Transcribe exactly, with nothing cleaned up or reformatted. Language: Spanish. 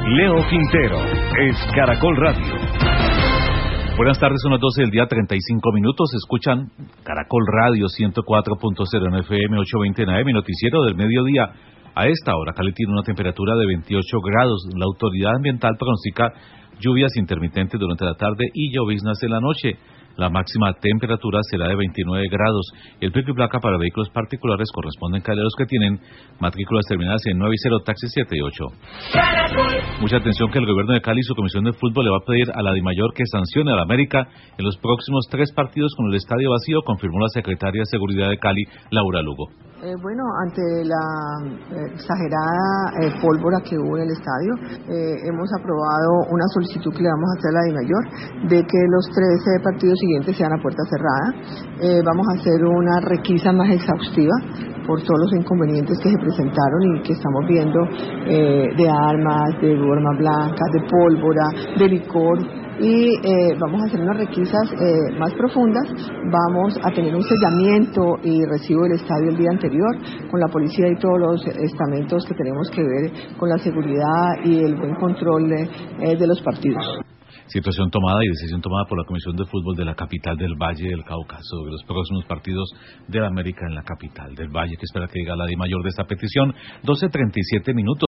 Leo Quintero es Caracol Radio. Buenas tardes, son las doce del día, treinta y cinco minutos. Escuchan Caracol Radio ciento cuatro punto cero en F M, ochocientos veinte en A M, noticiero del mediodía. A esta hora, Cali tiene una temperatura de veintiocho grados. La autoridad ambiental pronostica lluvias intermitentes durante la tarde y lloviznas en la noche. La máxima temperatura será de veintinueve grados. El pico y placa para vehículos particulares corresponden a los que tienen matrículas terminadas en nueve y cero, taxi siete y ocho. Mucha atención que el gobierno de Cali y su comisión de fútbol le va a pedir a la DIMAYOR que sancione a la América en los próximos tres partidos con el estadio vacío, confirmó la secretaria de Seguridad de Cali, Laura Lugo. Eh, bueno, ante la eh, exagerada eh, pólvora que hubo en el estadio, eh, hemos aprobado una solicitud que le vamos a hacer a la DIMAYOR de que los tres eh, partidos siguientes sean a puerta cerrada. Eh, vamos a hacer una requisa más exhaustiva por todos los inconvenientes que se presentaron y que estamos viendo eh, de armas, de armas blancas, de pólvora, de licor. Y eh, vamos a hacer unas requisas eh, más profundas, vamos a tener un sellamiento y recibo del estadio el día anterior con la policía y todos los estamentos que tenemos que ver con la seguridad y el buen control de, eh, de los partidos. Situación tomada y decisión tomada por la Comisión de Fútbol de la capital del Valle del Cauca sobre los próximos partidos de la América en la capital del Valle, que espera que diga la DIMAYOR de esta petición. doce treinta y siete minutos.